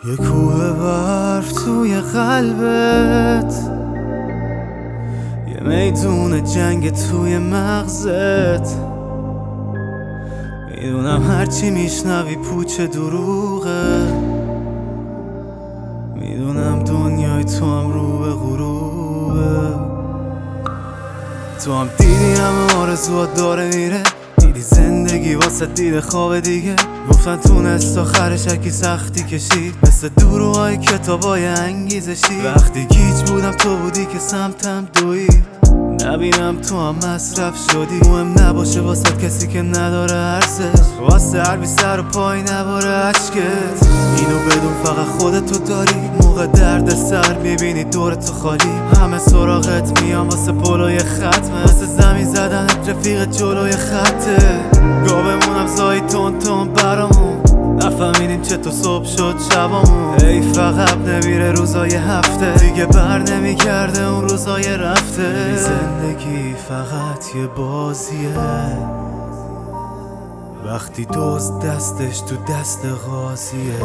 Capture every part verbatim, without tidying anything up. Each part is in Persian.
یه کوه برف توی قلبت، یه میدون جنگ توی مغزت. میدونم هرچی میشنوی پوچ دروغه، میدونم دنیای تو هم رو به غروبه. تو هم دیدی همه آرزوات داره میره، دیدی زندگی واسه دید خواب دیگه. گفتن تونست آخرش هرکی سختی کشید، مثل دروهای کتابای انگیزشی. وقتی گیج بودم تو بودی که سمتم دوید، نبینم تو هم مصرف شدی. مهم نباشه واسه کسی که نداره ارزش، واسه هر بی سر و پای نباره عشقت. اینو بدون فقط خودتو داری، موقع درد سر میبینی دورتو خالی. همه سراغت میان واسه پلوی ختمه، واسه زمین زدنت رفیق جلوی خطه. گاومونم زایی تون تون برامون، نفهمیدیم چطور صبح شد شبامون. ای فقط نمیره روزای هفته، دیگه بر نمیگرده اون روزای رفته. زندگی فقط یه بازیه، وقتی دوست دستش تو دست غازیه.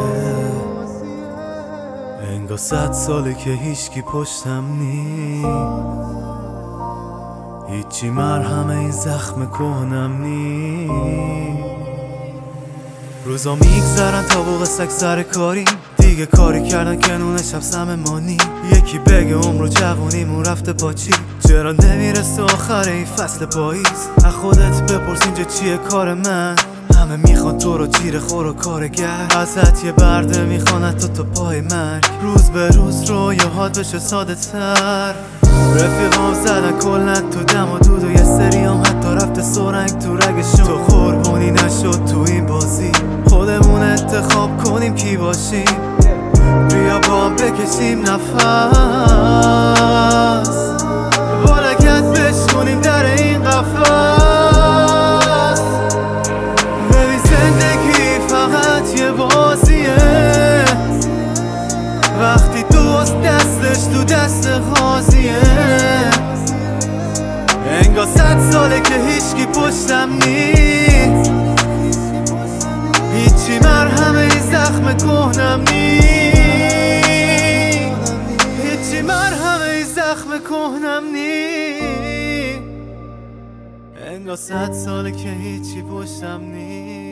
انگار صد ساله که هیچکی پشتم نی، هیچی مرهم این زخم کهنم نی. روزا میگذرن تا بوق سگ سر کاریم، دیگه کاری کردن که نون شب سم مانی. یکی بگه عمر و جوونیمون رفته پاچی، چرا نمیرسه آخر این فصل پاییز. از خودت بپرس اینجا چیه کار من، همه میخوان تو رو جیره خور و کارگر. ازت یه برده میخوان تو تا پای مرگ، روز به روز رویاهات بشه ساده تر. رفیقام زدن کلن تو دم و دود و یه سری هم حتی رفته سرنگ تو رگشون. تو قربونی نشد تو این بازی، خودمون انتخاب کنیم کی باشیم. بیا با هم بکشیم نفس، با لگت بشکنیم در این قفس. ببین زندگی فقط یه بازیه، وقتی دوست دستش تو دست غازیه. انگار صد ساله که هیچکی پشتم نی، هیچی مرهم این زخم کهنم نی، هیچی مرهم این زخم کهنم نی. انگار صد ساله که هیچی پشتم نی.